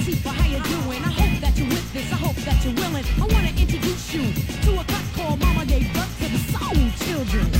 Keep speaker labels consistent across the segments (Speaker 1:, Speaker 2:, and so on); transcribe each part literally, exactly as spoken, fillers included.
Speaker 1: Latifah, how you doing? I hope that you're with this, I hope that you're willing. I want to introduce you to a cut called Mama Gave Birth to the Soul Children.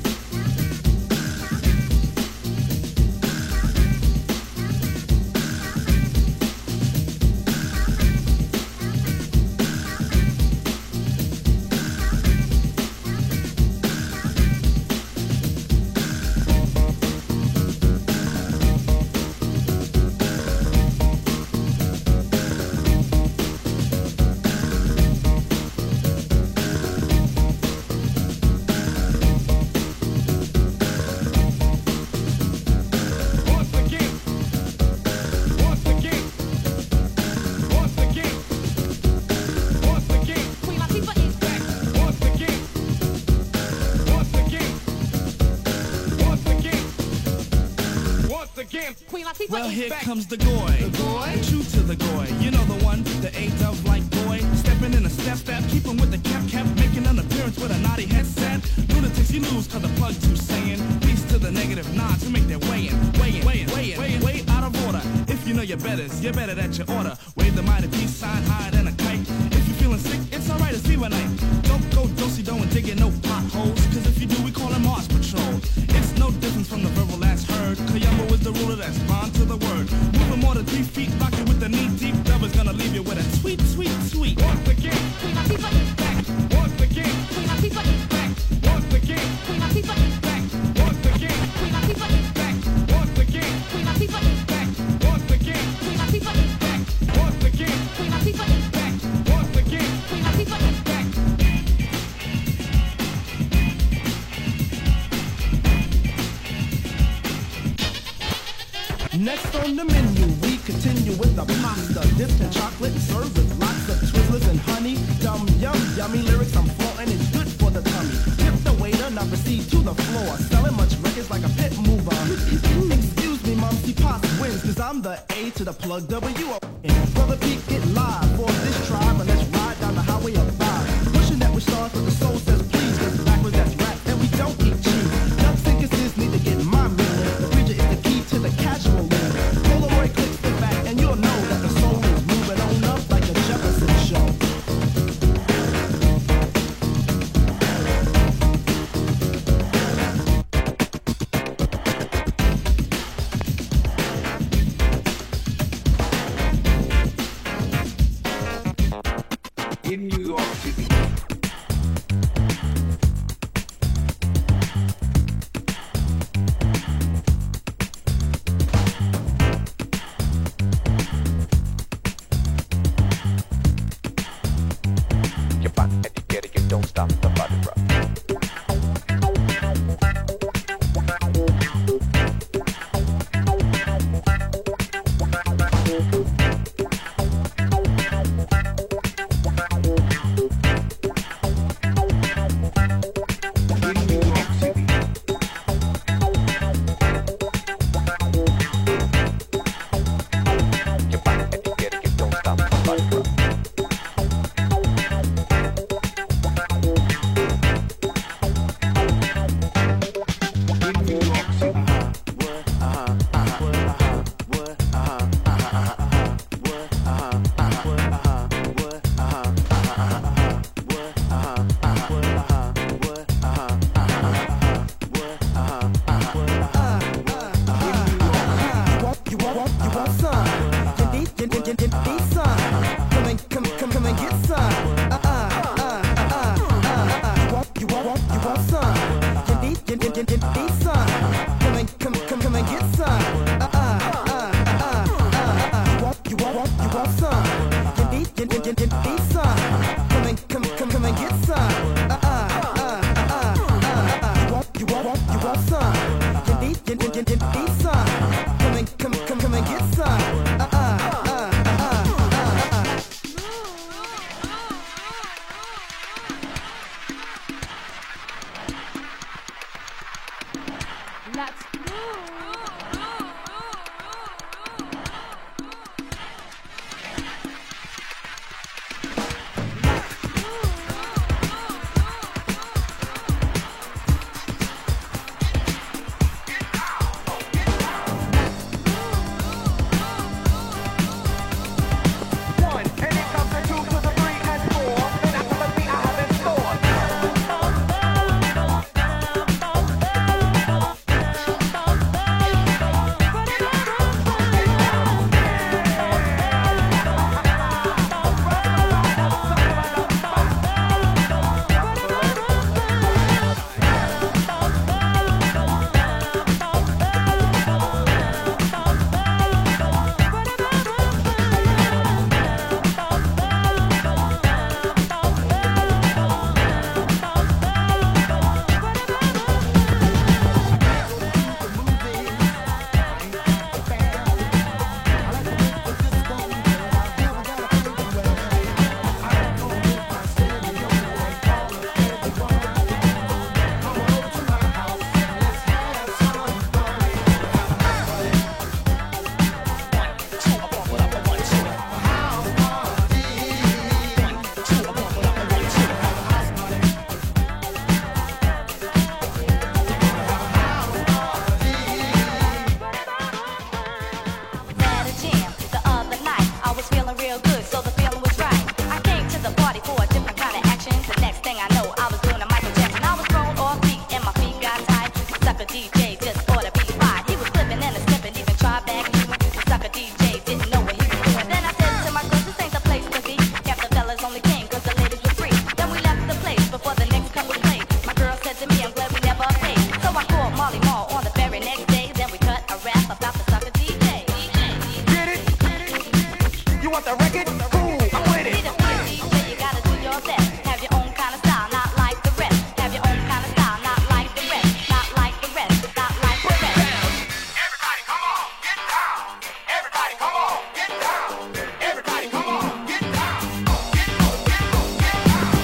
Speaker 2: Well, here comes the goy. The goy? True to the goy. You know the one, the A-dove like boy. Stepping in a step step, keep him with the cap cap. Making an appearance with a naughty headset. Lunatics, you lose cause the plug too saying. Peace to the negative nods who make their way in. Way in, way in, way in, way in, way out of order. If you know your betters, you're better at your order. Wave the mighty peace sign higher than a kite. If you're feeling sick, it's alright to sleep at night. Don't go do-si-do and dig in no potholes. Cause if you do, we call it Mars Patrol. It's no difference from the verbal last heard. Kayamo is the ruler that's bond to the word. Moving more than three feet, rocking with the knee deep. Dubber's gonna leave you with a sweet, sweet, sweet. Once again, Queen Latifah is back. Once again, Queen Latifah is back. Once again, Queen Latifah is back. Once again, Queen Latifah is back. Once again, Queen Latifah is back. Once again, Queen Latifah is back. Once again, Queen Latifah is back. Once again, Queen Latifah is back.
Speaker 3: Next on the menu, we continue with the pasta dipped in chocolate and served with lots of Twizzlers and honey. Yum, yum, yummy lyrics I'm flaunting, it's good for the tummy. Tip the waiter, now proceed to the floor. Selling much records like a pit mover. Excuse me, Mom, see Pops wins, cause I'm the A to the plug W. And Brother Pete, get live for this tribe, and let's ride down the highway of five. Pushing that we start, but the soul says please, cause backwards that's rap, and we don't eat cheese. Ducks and kisses need to get my meal. The preacher is the key to the casual meal. Polaroid clicks the back, and you'll know that the soul is moving on up like a Jefferson show.
Speaker 4: In New York City.
Speaker 5: You find and you get it, you don't stop the body rock.
Speaker 6: real good, so the feeling was right. I came to the party for a different kind of action. The next thing I know, I was doing a Michael Jackson. I was thrown off beat and my feet got tied. The sucker D J just ought to be fired. He was flipping and a snipping, even tried back even. The sucker D J didn't know what he was doing. Then I said to my girls, this ain't the place to be. Half the fellas only came cause the ladies were free. Then we left the place before the next cut was played. My girl said to me, I'm glad we never paid. So I called Molly Mall on the very next day. Then we cut a rap about the sucker D J.
Speaker 3: Get it? You want the record? Cool, I'm with it.
Speaker 6: See the free D J, you gotta do your best. Have your own kind of style, not like the rest. Have your own kind of style, not like the rest. Not like the rest, not like the rest.
Speaker 3: Everybody come on, get down. Everybody come on, get down. Everybody come on, get down. Get on, get on, get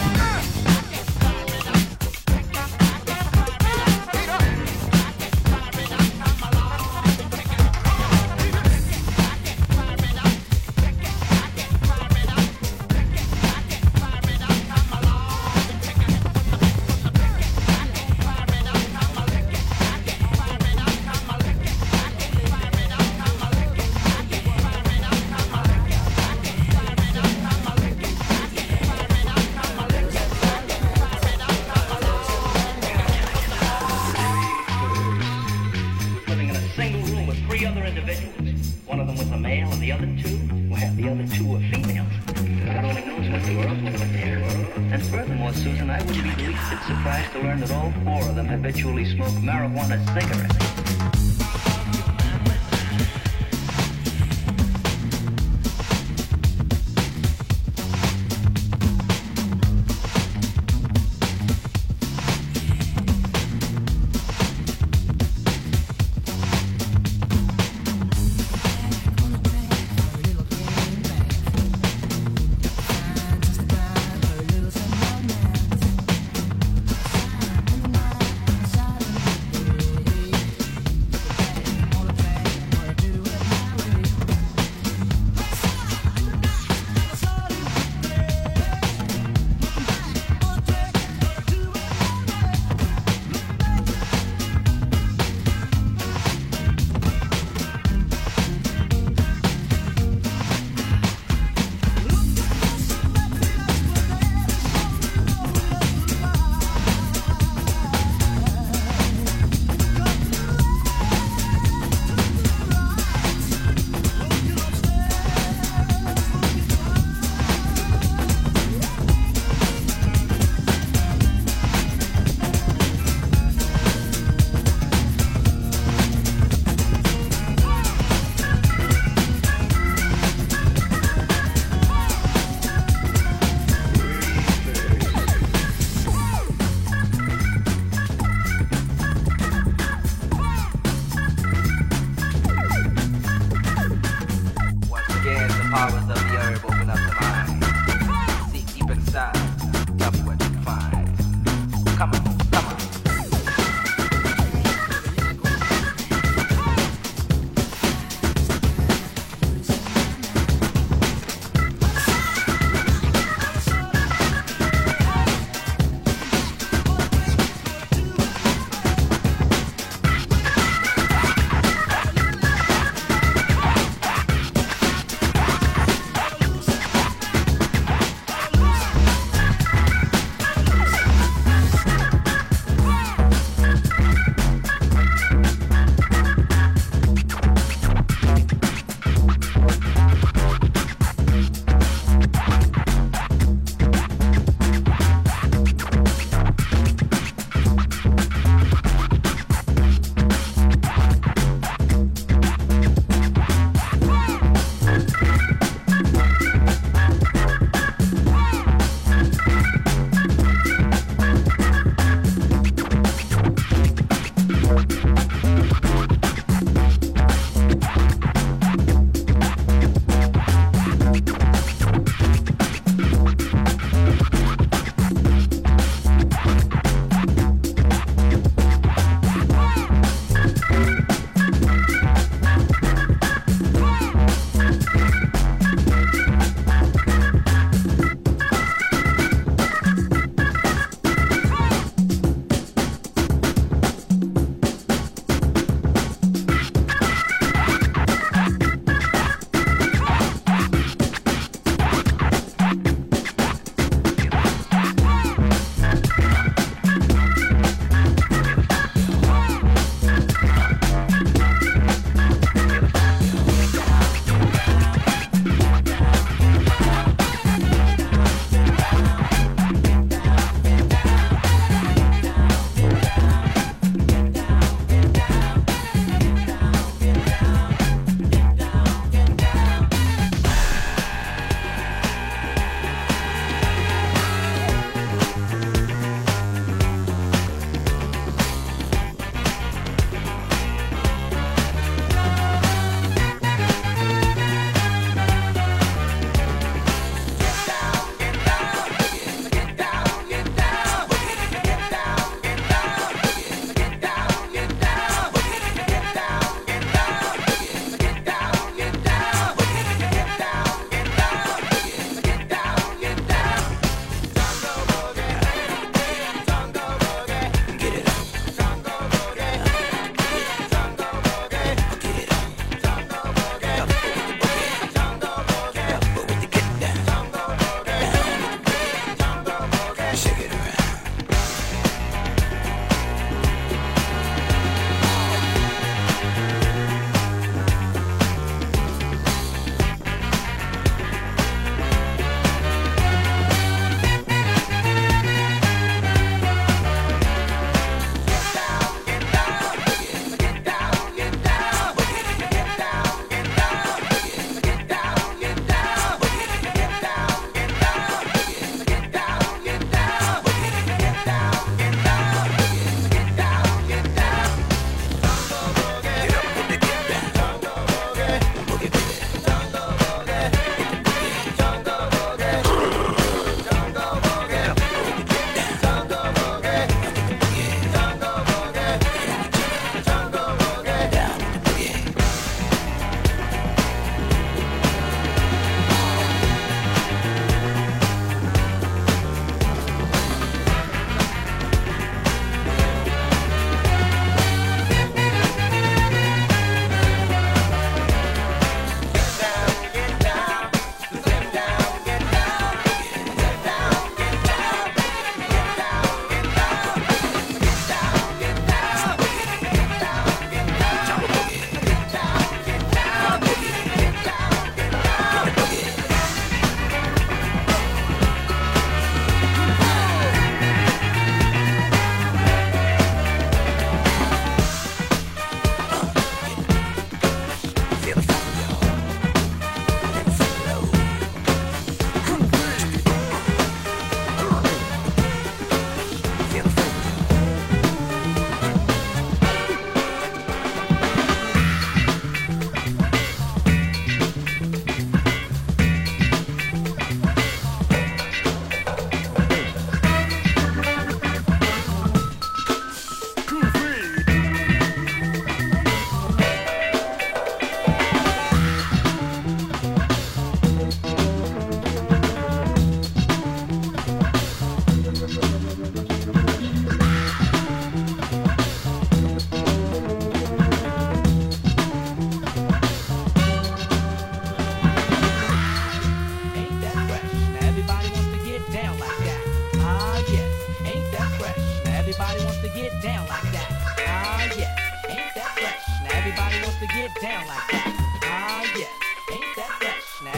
Speaker 7: living in a single room with three other individuals. One of them was a male and the other two, well, the other two were females. God only knows what the world was there. And furthermore, Susan, I wouldn't be the least bit surprised to learn that all four of them habitually smoke marijuana cigarettes.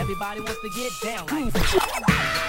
Speaker 1: everybody wants to get down like that.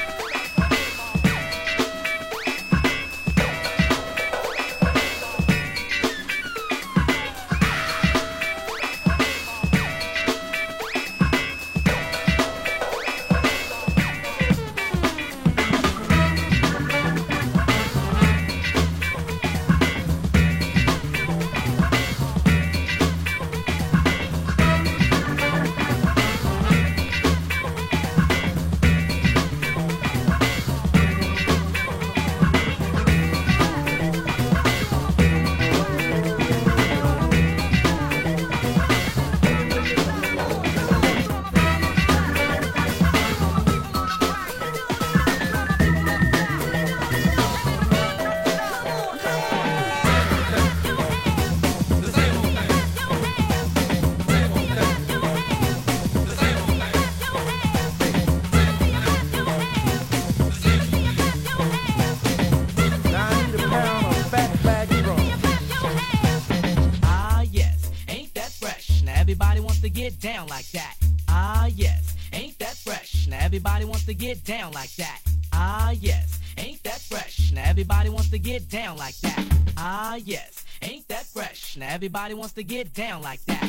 Speaker 1: Down like that. Ah, yes. Ain't that fresh? Now everybody wants to get down like that. Ah, yes. Ain't that fresh? Now everybody wants to get down like that. Ah, yes. Ain't that fresh? Now everybody wants to get down like that.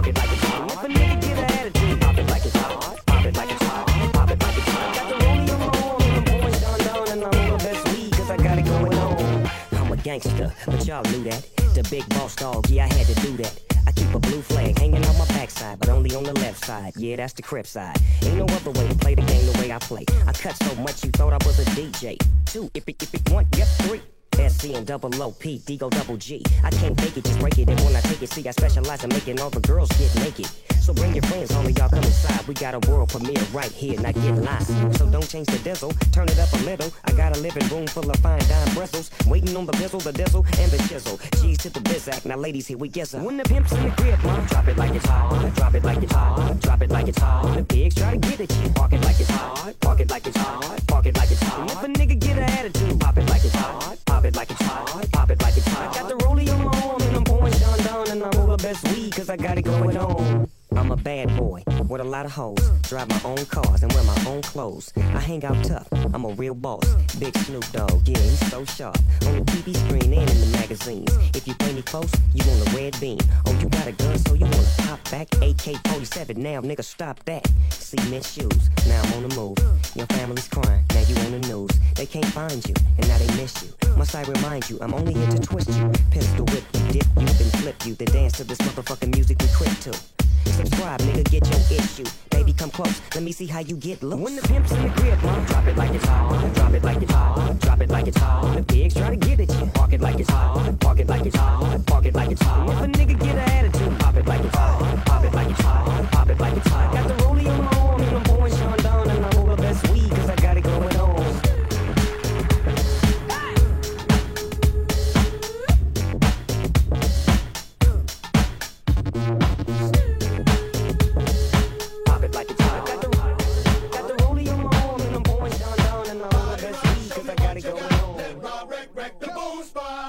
Speaker 8: Pop it like it's hot, pop it like it's hot, pop it like it's hot. Got the Romeo gangster, but y'all knew that. The big boss dog, yeah, I had to do that. I keep a blue flag hanging on my backside, but only on the left side. Yeah, that's the crib side. Ain't no other way to play the game the way I play. I cut so much you thought I was a D J. Two, if it, if it, one, yep, three. S C and double O P, D go double G. I can't fake it, just break it. And when I take it, see, I specialize in making all the girls get naked. So bring your friends, homie, y'all come inside. We got a world premiere right here, not get lost. So don't change the diesel, turn it up a little. I got a living room full of fine dime bristles, waiting on the bizzle, the dizzle, and the chisel. G's to the bizac, now ladies, here we get some. When the pimp's in the crib, mom, drop it like it's hot. Drop it like it's hot. Drop it like it's hot. The pigs try to get at you. Park it like it's hot. Park it like it's hot. Park it like it's hot. And if a nigga get an attitude, pop it like it's hot. Pop it like it's hot. Pop it like it's hot. I got the rollie on my arm and I'm pouring Sean down and I'm all the best weed cause I got it going on. I'm a bad boy with a lot of hoes. Drive my own cars and wear my own clothes. I hang out tough, I'm a real boss. Big Snoop Dogg, yeah, he's so sharp. On the T V screen and in the magazines. If you play me close, you want a red beam. Oh, you got a gun, so you wanna pop back? A K forty-seven, now nigga, stop that. Cement shoes, now I'm on the move. Your family's crying, now you on the news. They can't find you, and now they miss you. Must I remind you, I'm only here to twist you. Pistol whip you, dip you, then flip you. Then dance to this motherfucking music we crib to. Subscribe, nigga, get your issue. Baby, come close, let me see how you get loose. When the pimp's in the crib, mom, drop it like it's hot. Drop it like it's hot. Drop it like it's hot. The pigs try to get at you. Park it like it's hot. Park it like it's hot. Park it like it's hot. If a nigga get an attitude, pop it like it's hot. Pop it like it's hot. Pop it like it's hot. Got the rollie on my arm and I'm pouring Sean down and I'm all the best weed cause I got it going on.
Speaker 3: Wreck the boom spot.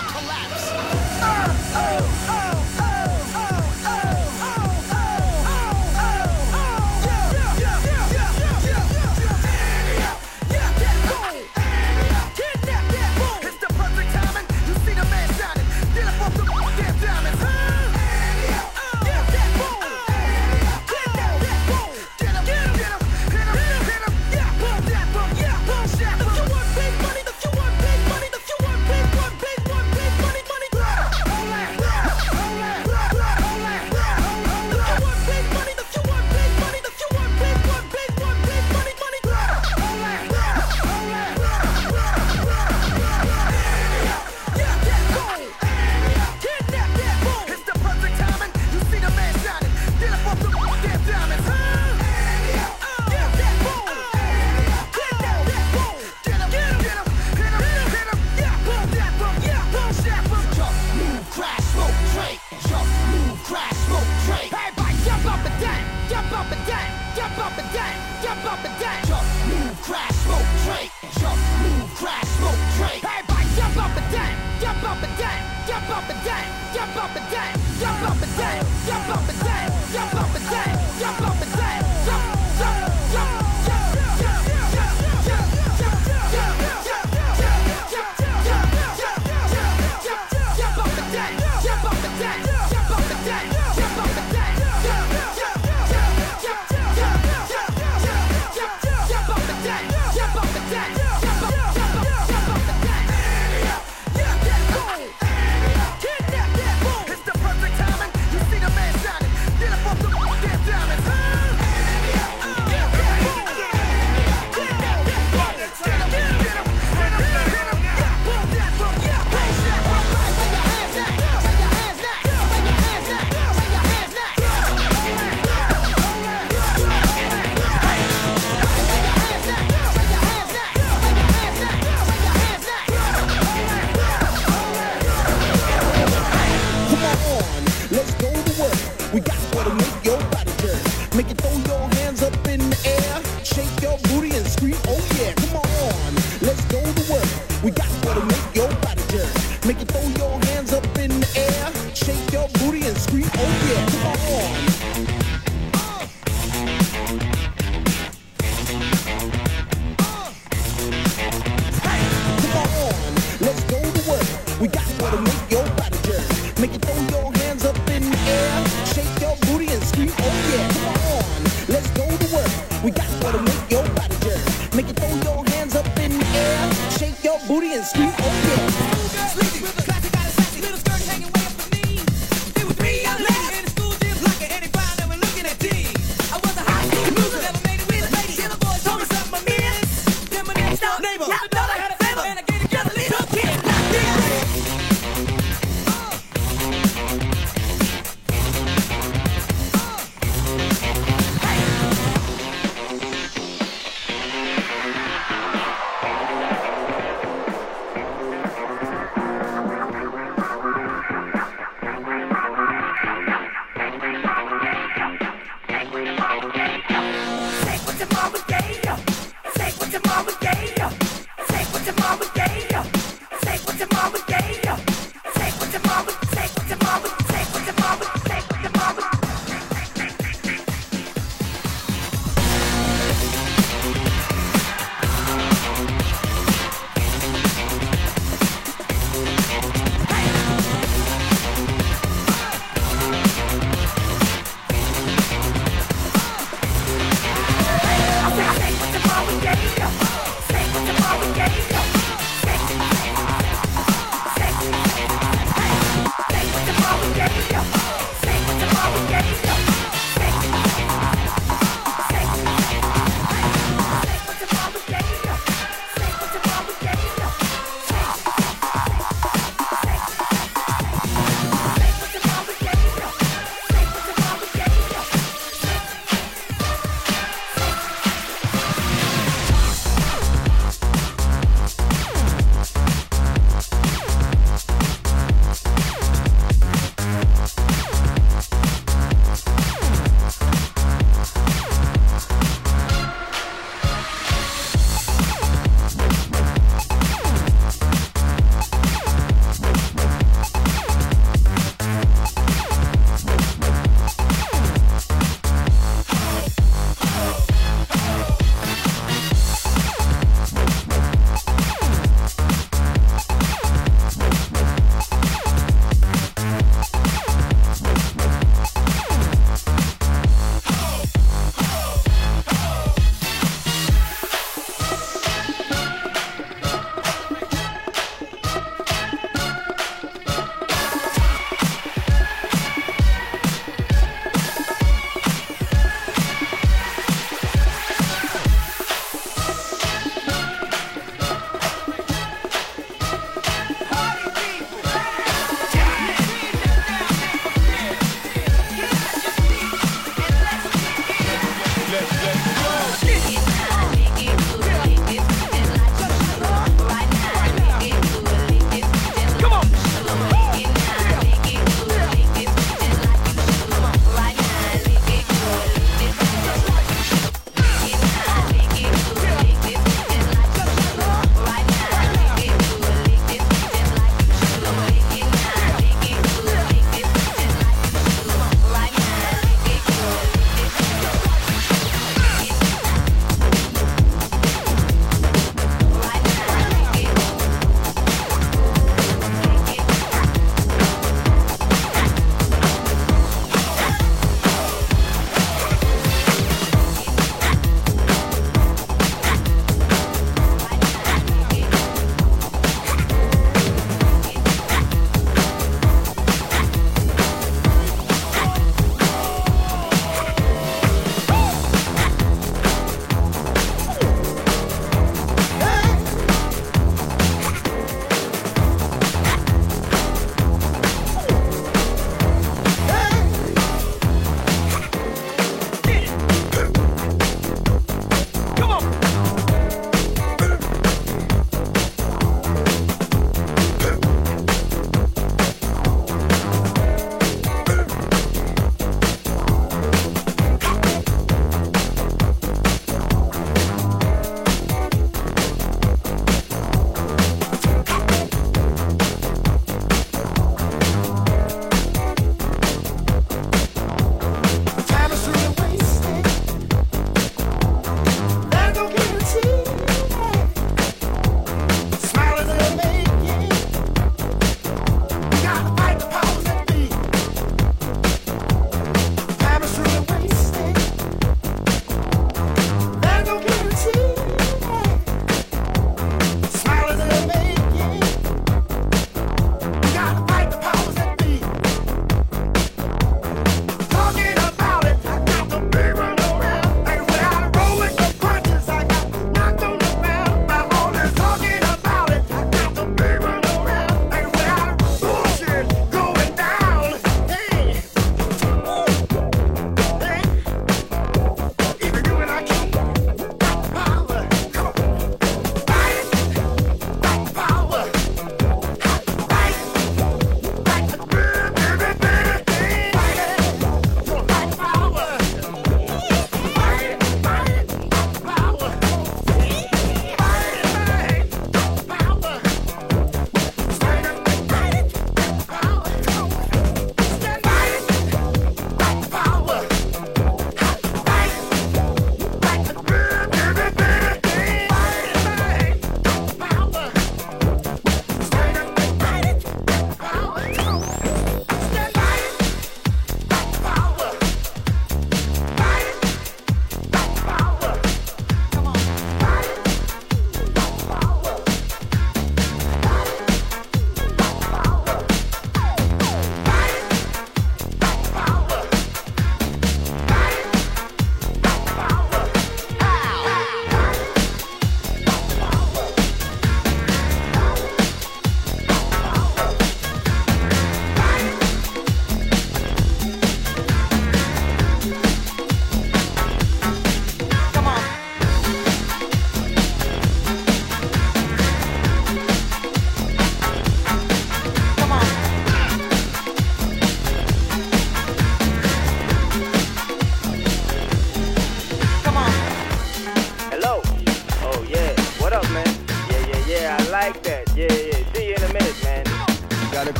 Speaker 3: I'll collapse. Oh, oh, oh, oh, oh, oh, oh, oh, oh, oh, yeah, yeah, yeah, yeah, yeah, yeah, yeah, yeah, that boom, kidnap that boom. It's the perfect timing. You see the man shining, get up off the damn diamonds, huh? Yeah, that boom, kidnap that boom. Get him, get him, get him, hit him, hit him, yeah, boom, that boom, yeah, boom, shot. If you want big money, if you want big money, if you want big, one big, one big money, money, hold on, hold on, hold on, hold on, hold on. If you want big money, if you want big money, if you want big, one big, one big money, money, hold on, hold on, hold on. Yeah, that boom, kidnap that boom. It's the perfect timing. You see the man shining, get up off the damn diamonds, huh? Yeah, that boom, kidnap that boom. Get him, get him, get him, hit him, hit him, yeah, boom, that boom, yeah, boom, shot, boom. Jump, move, crash, smoke, drink. Jump, move, crash, smoke, drink. Everybody jump up and down, jump up and down, jump up and down, jump up and down. Jump, move, crash, smoke, drink. Jump, move, crash, smoke, drink. Everybody jump up and down, jump up and down, jump up and down, jump up and down, jump up and down, jump up and down, jump up and down, jump up and down, jump, jump, jump, jump, jump, jump, jump, jump, jump up and down, jump up and down, jump up and down, jump up and down, jump up and down, jump up and down, jump up and down, jump up, jump up, jump up and down. Yeah, that boom, kidnap that boom. It's the perfect timing. You see the man shining, get up off the damn diamonds, huh? Yeah, that boom, kidnap that boom. Get him, get him, get him, hit him, hit him, yeah, boom, that boom, yeah, boom, shot, boom. Wave your hands now, wave your hands now, wave your hands now, wave your hands now.
Speaker 9: Come on, let's go to work. We got what'll make your body jerk. Make it throw your hands up in the air. Shake your booty and scream, oh yeah. Come on, let's go to work. We got what'll make your body jerk. Make it throw your hands up in the air. Shake your booty and scream, oh yeah. Come on. Come on, let's go to work. We got what'll make your body jerk. Make it throw your hands up in the air. Shake your booty and scream, oh yeah. Come on, let's go to work. We got what'll make your body jerk. Make it throw your hands up in the air. Shake your booty and scream, oh yeah.
Speaker 1: Sleazy with the classic, got a sassy little skirt hanging way up the knees. It was me, young lady in the school gym, blocking any fine that were looking at teens. I was a high school loser, never made it with a lady. Till the boys told me something I missed. Then my next door neighbor, I thought I had a favor, and I gave together little kid like this. Take what your mama gave you. Take what your mama gave you. Take what your mama gave you. Take what your mama gave you. Take what your mama, take what your mama, take what your mama, take what your mama. I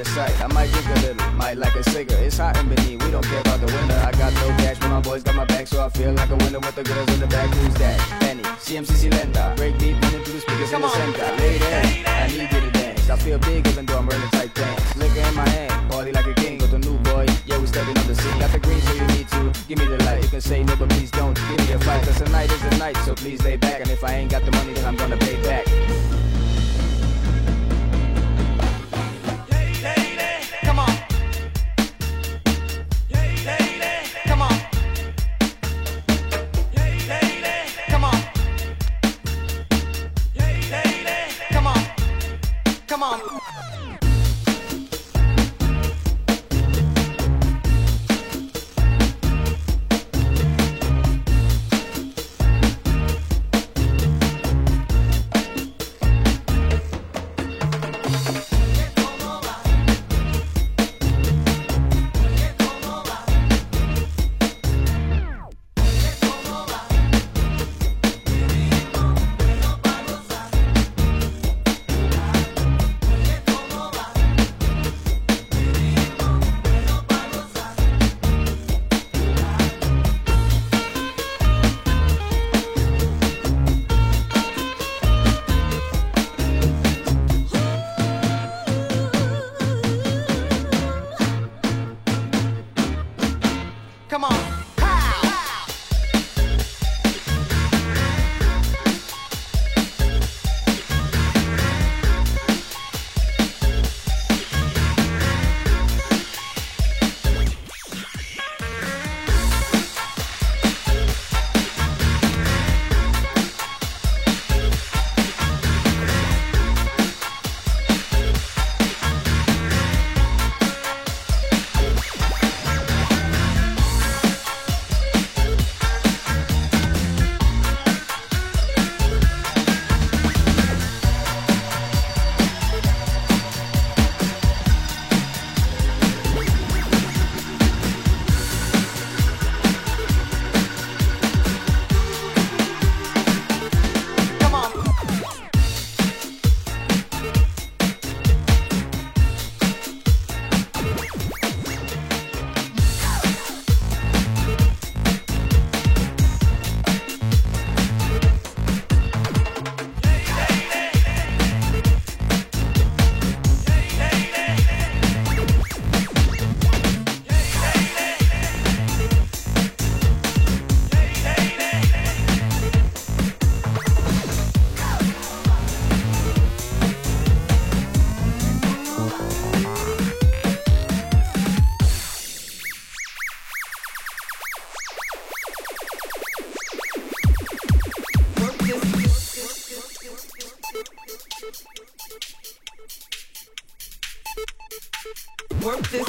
Speaker 10: a sight. I might drink a little, might like a cigarette. It's hot in Benin, we don't care about the winter. I got no cash, but my boys got my back, so I feel like a winner with the girls in the back. Who's that? Benny, C M C C Lenda. Break beat, running through the speakers in the center. Lady, I need you to dance. I feel big even though I'm wearing tight pants. Liquor in my hand, party like a king. Got the new boy, yeah, we stepping on the scene. Got the green, so you need to give me the light. You can say no, but please don't give me a fight. Cause tonight is the night, so please lay back. And if I ain't got the money, then I'm gonna pay back.
Speaker 11: Work this.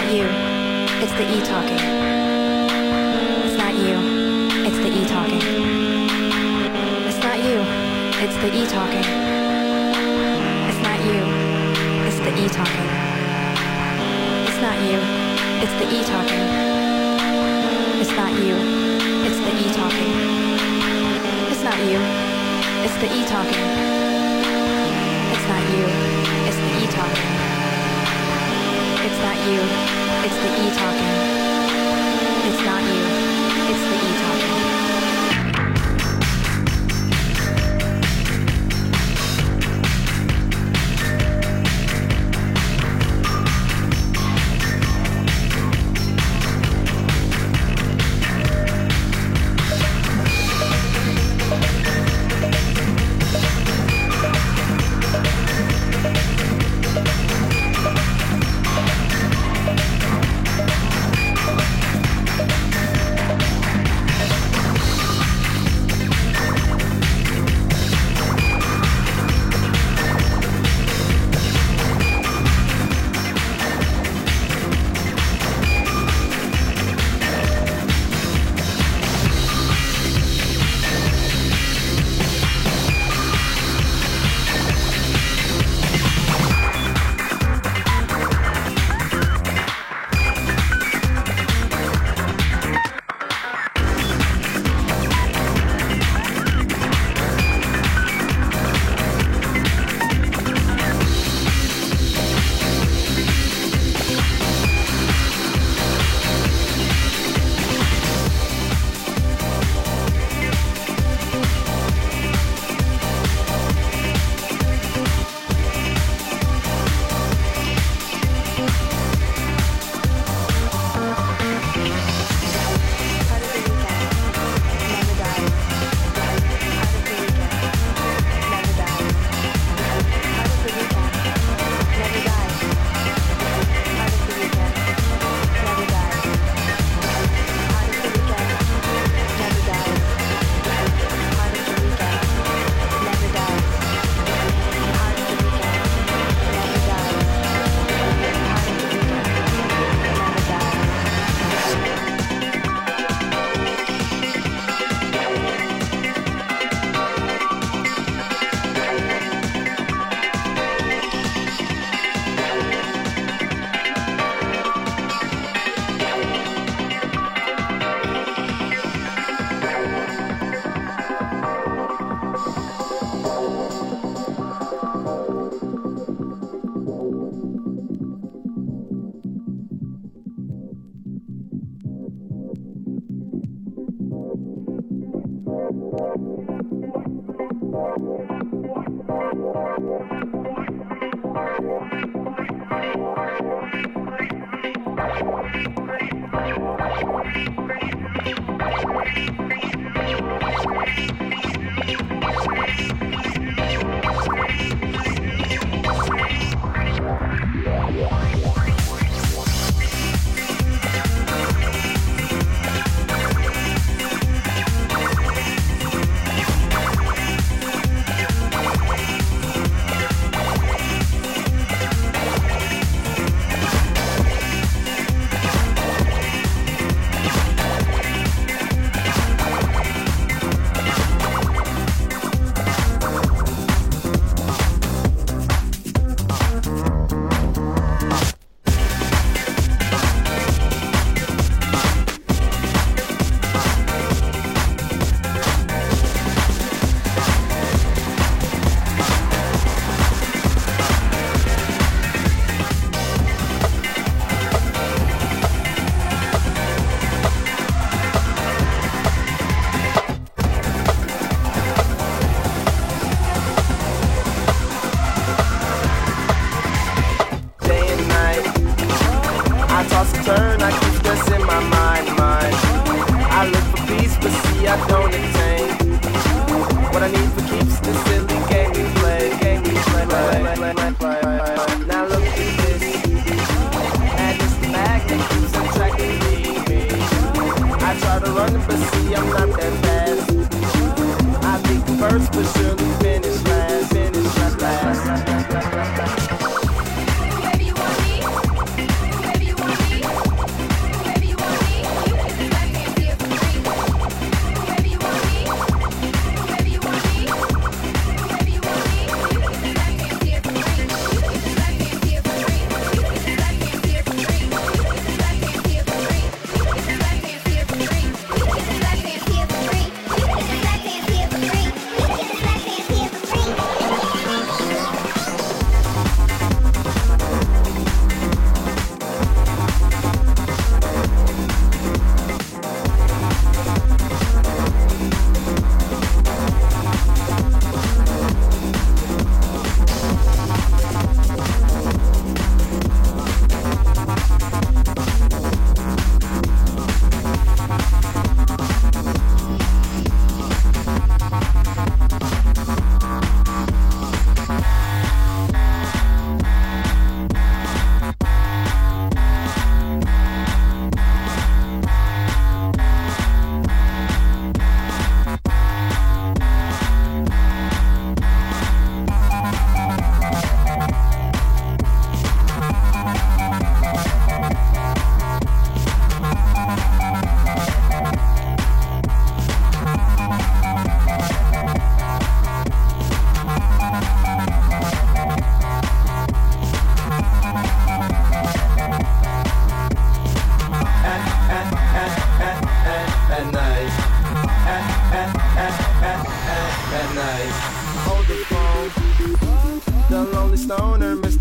Speaker 11: you. It's the E talking. It's not you. It's the E talking. It's not you. It's the E talking. It's not you. It's the E talking. It's not you. It's the E talking. It's not you. It's the E talking. It's not you. It's the E talking. It's not you. It's the E talking. It's not you. It's the E talking. It's not you. It's the E talking.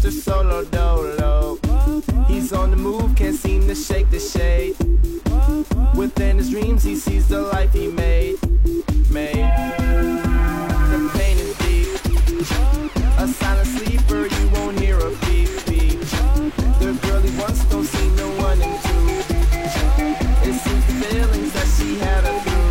Speaker 3: Mister Solo Dolo. He's on the move, can't seem to shake the shade. Within his dreams, he sees the life he made. Made. The pain is deep. A silent sleeper, you won't hear a beep beep. The girl he wants don't see no one in two. It seems the feelings that she had are through.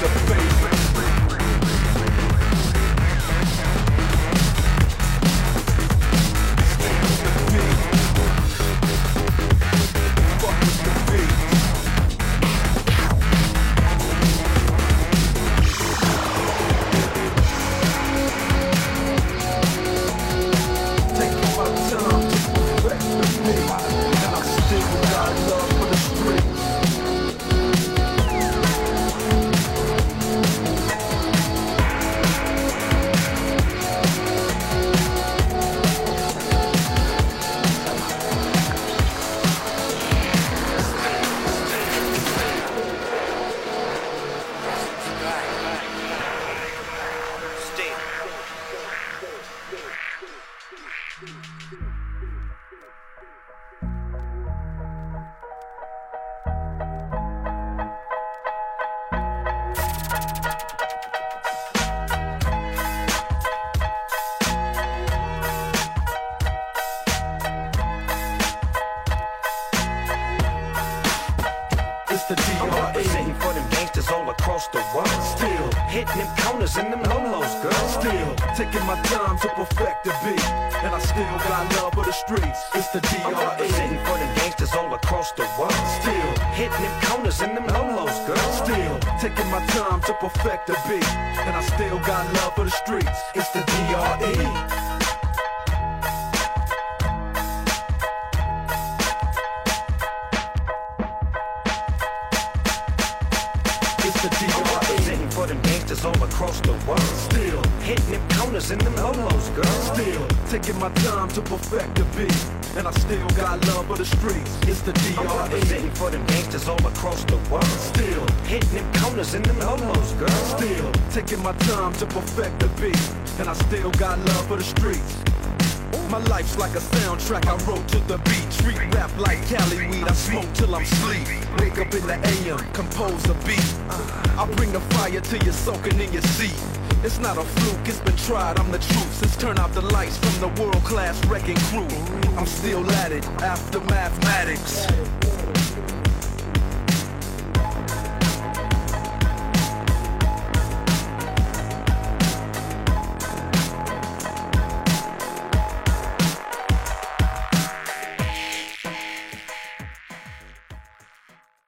Speaker 12: the beat.
Speaker 13: Representing for them gangsters all across the world. Still hitting them counters and them lolos, girl.
Speaker 12: Still taking my time to perfect the beat, and I still got love for the streets. It's the D R E.
Speaker 13: Representing for them gangsters all across the world.
Speaker 12: Still
Speaker 13: hitting them counters and them lolos, girl.
Speaker 12: Still taking my time to perfect the beat, and I still got love for the streets. It's the D R E.
Speaker 13: Representing for them gangsters all across the world.
Speaker 12: Still
Speaker 13: hitting them counters and them lolos, girl.
Speaker 12: Still taking my time to perfect the beat, and I still got love for the streets. It's the D R E.
Speaker 13: Representing for them gangsters all across the world.
Speaker 12: Still
Speaker 13: hitting them counters and them lolos, girl.
Speaker 12: Still taking my time to perfect the beat, and I still got love for the streets. My life's like a soundtrack I wrote to the beat. Street rap like Cali weed, I smoke till I'm sleep. Wake up in the A M, compose a beat. I bring the fire till you're soaking in your seat. It's not a fluke, it's been tried, I'm the truth. Since turn out the lights from the world-class wrecking crew, I'm still at it, after mathematics.